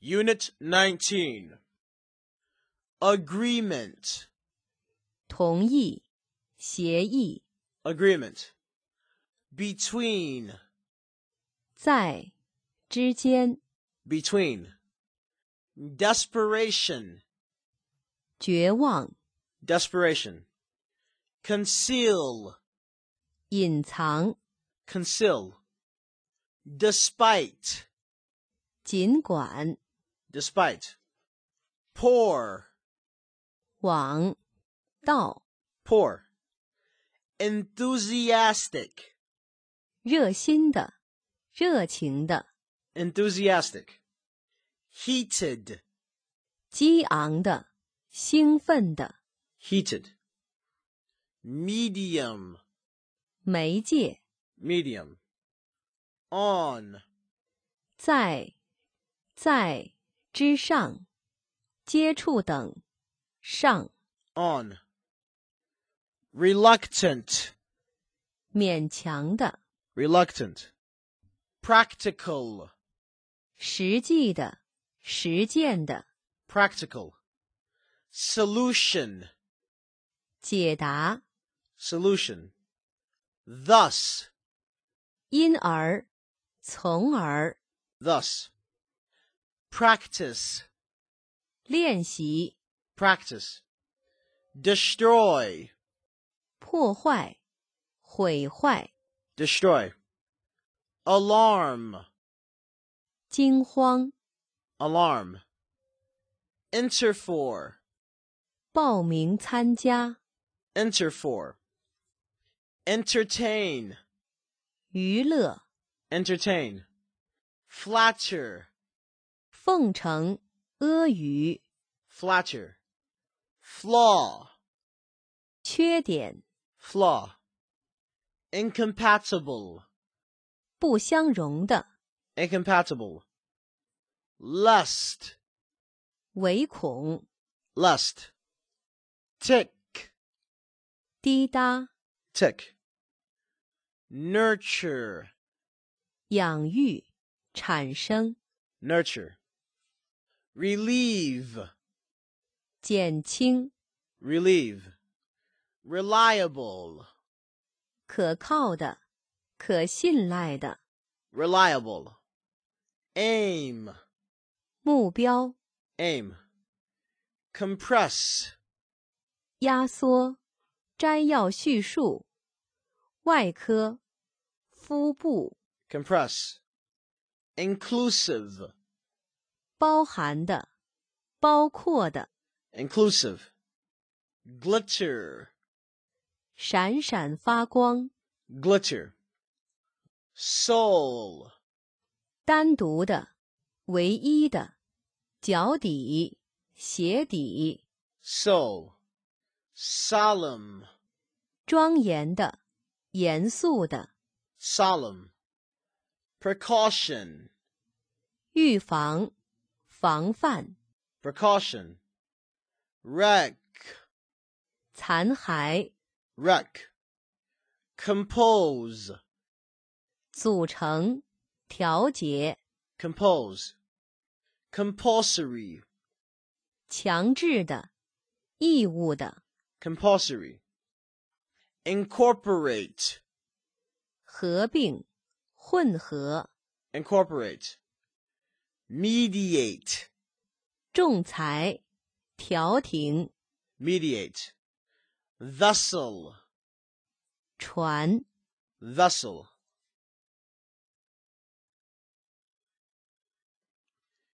Unit 19. Agreement. 同意、协议。 Agreement. Between. 在、之间。 Between. Desperation. 绝望。 Desperation. Conceal. 隐藏。 Conceal. Despite. 尽管。 Despite. Pour. 往。到。 Pour. Enthusiastic. 热心的。热情的。 Enthusiastic. Heated. 激昂的。兴奋的。 Heated. Medium. 媒介。 Medium. On. 在。在。之上。接触等。上。 On. Reluctant. 勉强的。 Reluctant. Practical. 实际的。实践的。 Practical. Solution. 解答。 Solution. Thus. 因而。从而。 Thus. Practice. 练习。 Practice. Destroy. 破坏。毁坏。 Destroy. Alarm. 惊慌。 Alarm. Enter for. 报名参加。 Enter for. Entertain. 娱乐。 Entertain. Flatter. 奉承。阿谀。 Flatter. Flaw. 缺点。 Flaw. Incompatible. 不相容的。 Incompatible. Lust. 唯恐。 Lust. Tick. 滴答。 Tick. Nurture. 养育。产生。 Nurture. Relieve. 减轻。 Relieve. Reliable. 可靠的。可信赖的。 Reliable. Aim. 目标。 Aim. Compress. 压缩。摘要叙述。外科。肤部。 Compress. Inclusive. 包含的。包括的。 Inclusive. Glitter. 闪闪发光。 Glitter. Soul. 单独的。唯一的。脚底。鞋底。 Soul. Solemn. 庄严的。严肃的。 Solemn. Precaution. 预防。防范。 Precaution. Wreck. 残骸。 Wreck. Compose. 组成。调节。 Compose. Compulsory. 强制的。义务的。 Compulsory. Incorporate. 合并。混合。 Incorporate. Mediate. 仲裁。调停。 Mediate. Vessel. 船。 Vessel.